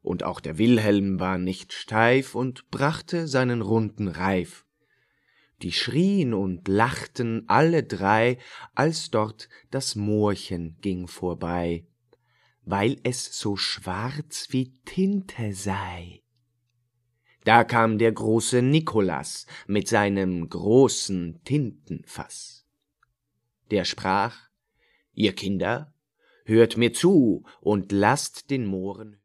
und auch der Wilhelm war nicht steif und brachte seinen runden Reif. Die schrien und lachten alle drei, als dort das Mohrchen ging vorbei, weil es so schwarz wie Tinte sei. Da kam der große Nikolas mit seinem großen Tintenfass. Der sprach: »Ihr Kinder, hört mir zu und lasst den Mohren